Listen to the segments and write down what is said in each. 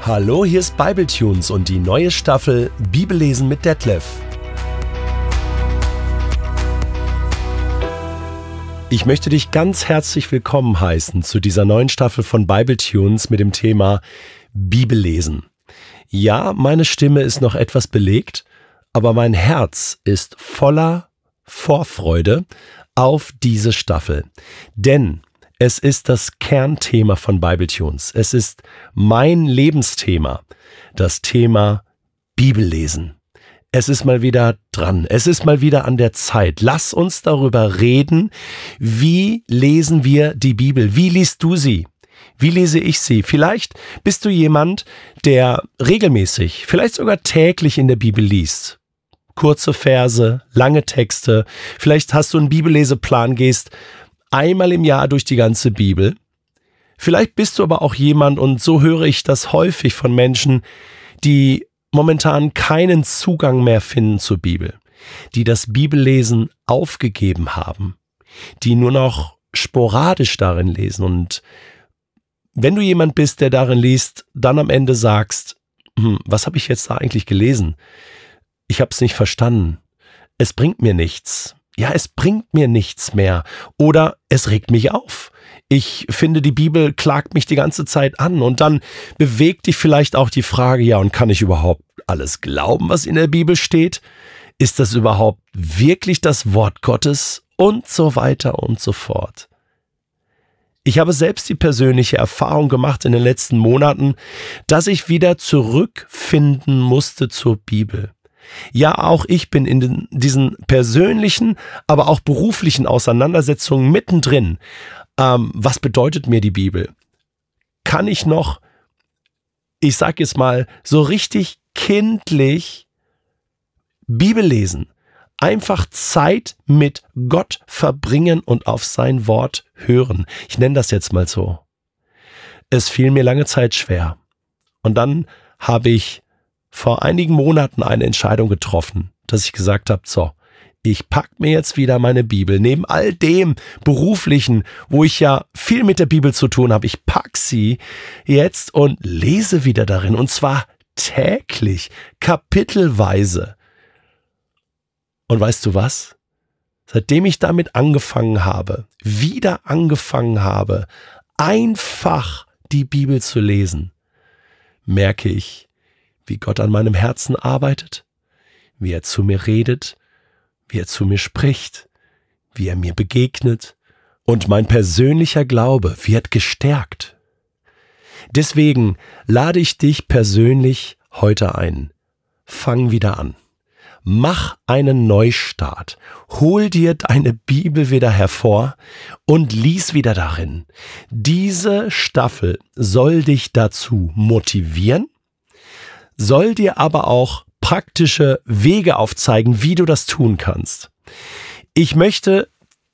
Hallo, hier ist Bibletunes und die neue Staffel Bibellesen mit Detlef. Ich möchte dich ganz herzlich willkommen heißen zu dieser neuen Staffel von Bibletunes mit dem Thema Bibellesen. Ja, meine Stimme ist noch etwas belegt, aber mein Herz ist voller Vorfreude auf diese Staffel. Denn es ist das Kernthema von Bibletunes. Es ist mein Lebensthema, das Thema Bibellesen. Es ist mal wieder dran. Es ist mal wieder an der Zeit. Lass uns darüber reden, wie lesen wir die Bibel? Wie liest du sie? Wie lese ich sie? Vielleicht bist du jemand, der regelmäßig, vielleicht sogar täglich in der Bibel liest. Kurze Verse, lange Texte. Vielleicht hast du einen Bibelleseplan, gehst einmal im Jahr durch die ganze Bibel. Vielleicht bist du aber auch jemand, und so höre ich das häufig von Menschen, die momentan keinen Zugang mehr finden zur Bibel, die das Bibellesen aufgegeben haben, die nur noch sporadisch darin lesen. Und wenn du jemand bist, der darin liest, dann am Ende sagst, was habe ich jetzt da eigentlich gelesen? Ich habe es nicht verstanden. Es bringt mir nichts. Ja, es bringt mir nichts mehr. Oder es regt mich auf. Ich finde, die Bibel klagt mich die ganze Zeit an. Und dann bewegt dich vielleicht auch die Frage, ja, und kann ich überhaupt alles glauben, was in der Bibel steht? Ist das überhaupt wirklich das Wort Gottes? Und so weiter und so fort. Ich habe selbst die persönliche Erfahrung gemacht in den letzten Monaten, dass ich wieder zurückfinden musste zur Bibel. Ja, auch ich bin in diesen persönlichen, aber auch beruflichen Auseinandersetzungen mittendrin. Was bedeutet mir die Bibel? Kann ich noch, ich sag jetzt mal, so richtig kindlich Bibel lesen? Einfach Zeit mit Gott verbringen und auf sein Wort hören. Ich nenne das jetzt mal so. Es fiel mir lange Zeit schwer. Und dann habe ich vor einigen Monaten eine Entscheidung getroffen, dass ich gesagt habe, so, ich pack mir jetzt wieder meine Bibel, neben all dem Beruflichen, wo ich ja viel mit der Bibel zu tun habe, ich pack sie jetzt und lese wieder darin, und zwar täglich, kapitelweise. Und weißt du was? Seitdem ich damit wieder angefangen habe, einfach die Bibel zu lesen, merke ich, wie Gott an meinem Herzen arbeitet, wie er zu mir redet, wie er zu mir spricht, wie er mir begegnet, und mein persönlicher Glaube wird gestärkt. Deswegen lade ich dich persönlich heute ein. Fang wieder an. Mach einen Neustart. Hol dir deine Bibel wieder hervor und lies wieder darin. Diese Staffel soll dich dazu motivieren, soll dir aber auch praktische Wege aufzeigen, wie du das tun kannst. Ich möchte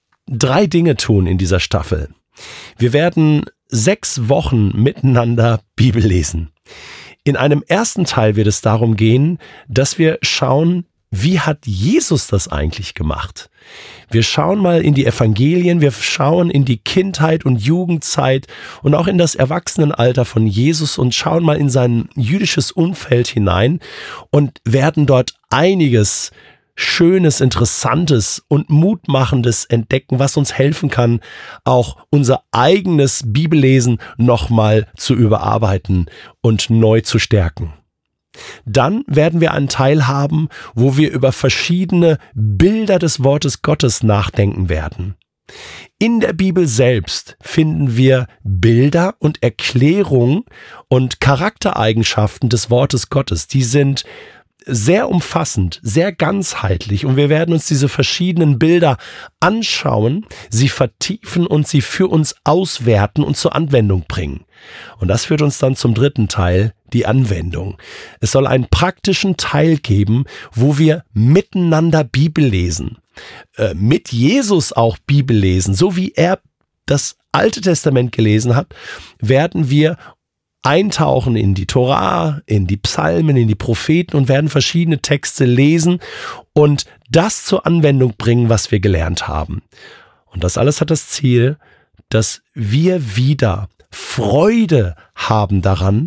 3 Dinge tun in dieser Staffel. Wir werden 6 Wochen miteinander Bibel lesen. In einem ersten Teil wird es darum gehen, dass wir schauen, wie hat Jesus das eigentlich gemacht? Wir schauen mal in die Evangelien, wir schauen in die Kindheit und Jugendzeit und auch in das Erwachsenenalter von Jesus und schauen mal in sein jüdisches Umfeld hinein und werden dort einiges Schönes, Interessantes und Mutmachendes entdecken, was uns helfen kann, auch unser eigenes Bibellesen nochmal zu überarbeiten und neu zu stärken. Dann werden wir einen Teil haben, wo wir über verschiedene Bilder des Wortes Gottes nachdenken werden. In der Bibel selbst finden wir Bilder und Erklärungen und Charaktereigenschaften des Wortes Gottes. Die sind sehr umfassend, sehr ganzheitlich, und wir werden uns diese verschiedenen Bilder anschauen, sie vertiefen und sie für uns auswerten und zur Anwendung bringen. Und das führt uns dann zum 3. Teil, die Anwendung. Es soll einen praktischen Teil geben, wo wir miteinander Bibel lesen, mit Jesus auch Bibel lesen, so wie er das Alte Testament gelesen hat, werden wir eintauchen in die Tora, in die Psalmen, in die Propheten und werden verschiedene Texte lesen und das zur Anwendung bringen, was wir gelernt haben. Und das alles hat das Ziel, dass wir wieder Freude haben daran,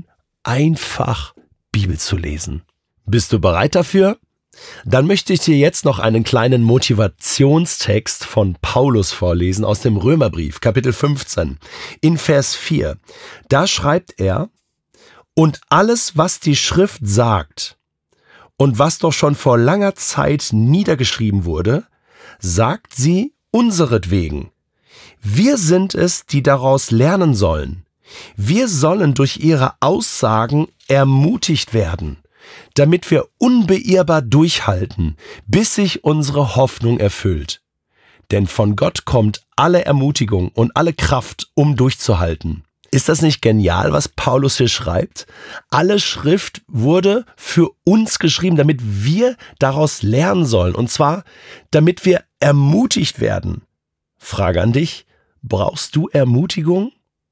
einfach Bibel zu lesen. Bist du bereit dafür? Dann möchte ich dir jetzt noch einen kleinen Motivationstext von Paulus vorlesen aus dem Römerbrief, Kapitel 15, in Vers 4. Da schreibt er: Und alles, was die Schrift sagt und was doch schon vor langer Zeit niedergeschrieben wurde, sagt sie unseretwegen. Wir sind es, die daraus lernen sollen. Wir sollen durch ihre Aussagen ermutigt werden, damit wir unbeirrbar durchhalten, bis sich unsere Hoffnung erfüllt. Denn von Gott kommt alle Ermutigung und alle Kraft, um durchzuhalten. Ist das nicht genial, was Paulus hier schreibt? Alle Schrift wurde für uns geschrieben, damit wir daraus lernen sollen. Und zwar, damit wir ermutigt werden. Frage an dich: Brauchst du Ermutigung?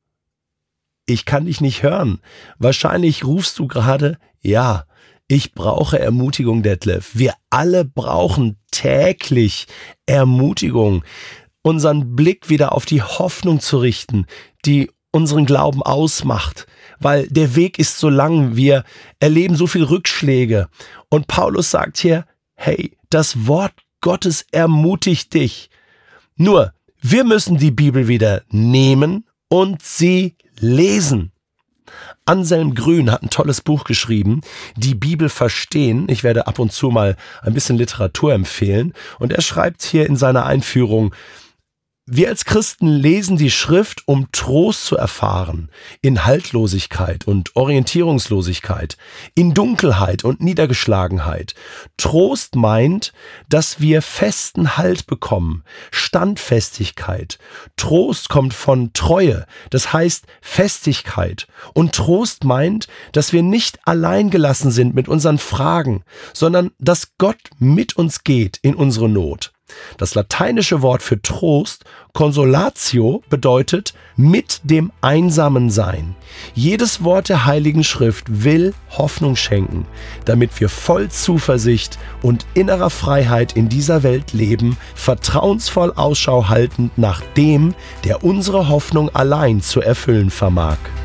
Ich kann dich nicht hören. Wahrscheinlich rufst du gerade: Ja, ich brauche Ermutigung, Detlef. Wir alle brauchen täglich Ermutigung, unseren Blick wieder auf die Hoffnung zu richten, die unseren Glauben ausmacht, weil der Weg ist so lang, wir erleben so viel Rückschläge. Und Paulus sagt hier: Hey, das Wort Gottes ermutigt dich. Nur, wir müssen die Bibel wieder nehmen und sie lesen. Anselm Grün hat ein tolles Buch geschrieben, Die Bibel verstehen. Ich werde ab und zu mal ein bisschen Literatur empfehlen. Und er schreibt hier in seiner Einführung: Wir als Christen lesen die Schrift, um Trost zu erfahren, in Haltlosigkeit und Orientierungslosigkeit, in Dunkelheit und Niedergeschlagenheit. Trost meint, dass wir festen Halt bekommen, Standfestigkeit. Trost kommt von Treue, das heißt Festigkeit. Und Trost meint, dass wir nicht allein gelassen sind mit unseren Fragen, sondern dass Gott mit uns geht in unsere Not. Das lateinische Wort für Trost, Consolatio, bedeutet mit dem Einsamen sein. Jedes Wort der Heiligen Schrift will Hoffnung schenken, damit wir voll Zuversicht und innerer Freiheit in dieser Welt leben, vertrauensvoll Ausschau haltend nach dem, der unsere Hoffnung allein zu erfüllen vermag.